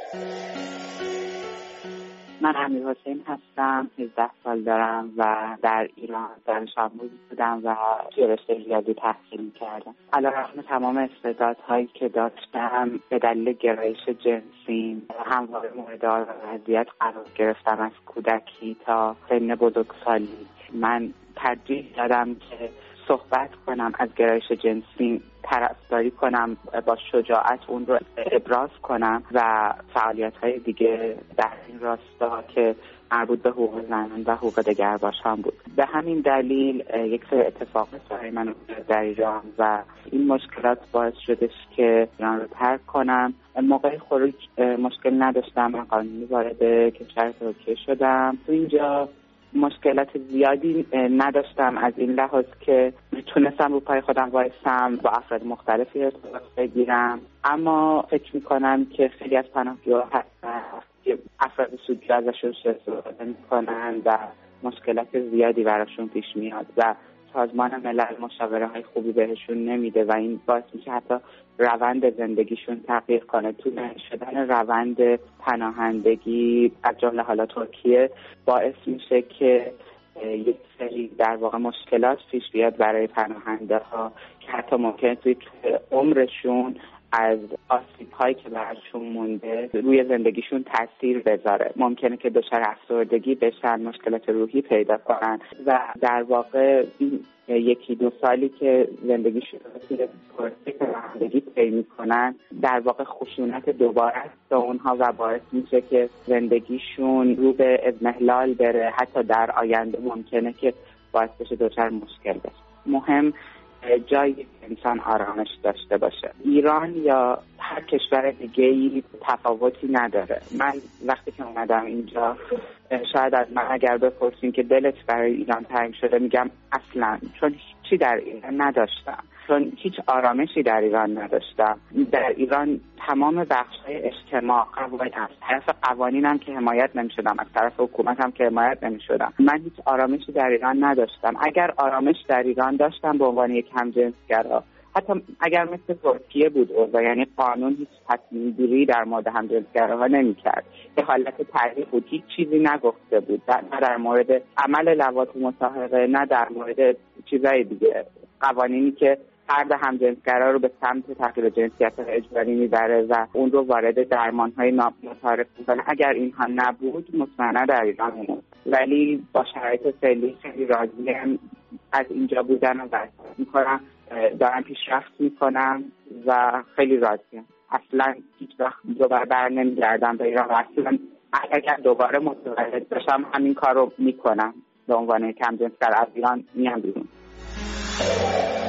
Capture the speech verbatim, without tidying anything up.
من امیرحسین هستم، هجده سال دارم و در ایران دانش آموز بودم و توی رشته ریاضی تحصیل می‌کردم. علیرغم تمام استعدادهایی که داشتم، به دلیل گرایش جنسی همواره مورد آزار و اذیت قرار گرفتم. از کودکی تا سن بزرگسالی من ترجیح دادم که صحبت کنم، از گرایش جنسی طرفداری کنم، با شجاعت اون رو ابراز کنم و فعالیت‌های دیگه در این راستا که مربوط به حقوق زنان و حقوق دگرباشان بود. به همین دلیل یک سری اتفاقات برای من افتاد در ایران و این مشکلات باعث شدش که ایران رو ترک کنم. موقع خروج مشکل نداشتم، من قانونی وارد کشور ترکیه شدم. تو اینجا مشکلات زیادی نداشتم از این لحاظ که میتونستم رو پای خودم وایسم، با افراد مختلفی ارتباط بگیرم، اما فکر میکنم که خیلی از پناهجوها هستن که افراد سودجو ازشون استفاده میکنن و مشکلات زیادی براشون پیش میاد و سازمان ملل مشاوره های خوبی بهشون نمیده و این باعث میشه حتی روند زندگیشون تغییر کنه. طولانی شدن روند پناهندگی از جمله حالا ترکیه باعث میشه که یک سری در واقع مشکلات پیش بیاد برای پناهنده ها که حتی ممکنه توی عمرشون از آسیب هایی که برشون مونده روی زندگیشون تاثیر بذاره. ممکنه که دچار افسردگی بشن، مشکلات روحی پیدا کنن و در واقع این یکی دو سالی که زندگیشون رو توی پروسه پناهندگی طی میکنن در واقع خشونت دوباره است به اونها و باعث میشه که زندگیشون رو به اضمحلال بره. حتی در آینده ممکنه که باعث بشه دچار مشکل بشه. مهم جایی انسان آرامش داشته باشه. ایران یا هر کشور دیگه‌ای تفاوتی نداره. من وقتی که اومدم اینجا، شاید از من اگر بپرسین که دلت برای ایران تنگ شده، میگم اصلا، چون هیچی در ایران نداشتم، چون هیچ آرامشی در ایران نداشتم. در ایران تمام بخش‌های اجتماع قوانین، از طرف قوانینم که حمایت نمی‌شدم، از طرف حکومتم که حمایت نمی‌شدم. من هیچ آرامشی در ایران نداشتم. اگر آرامش در ایران داشتم به عنوان یک همجنسگرا، حتی اگر مثل ترکیه بود اوضاع، یعنی قانون هیچ تصمیم گیری در مورد همجنسگراها نمی‌کرد، به حالت تعریف بود، هیچ چیزی نگفته بود، نه در مورد عمل لواط مصاحبه، نه در مورد چیزای دیگه. قوانینی که فرد همجنسگرا رو به سمت تغییر جنسیت اجباری میبره و اون رو وارد درمان‌های نامتعارف می‌کنه، اگر اینها نبود مطمئنا در ایران میموند. ولی با شرایط فعلی خیلی راضیم از اینجا بودن و وضعیت می‌کنم، دارم پیشرفت می‌کنم و خیلی راضیم. اصلا هیچ وقت دوباره بر نمیگردم به ایران و اصلا اگر دوباره متولد بشم همین کار رو می‌کنم. به عنوان یک همجنسگر از ایران میام بیرون.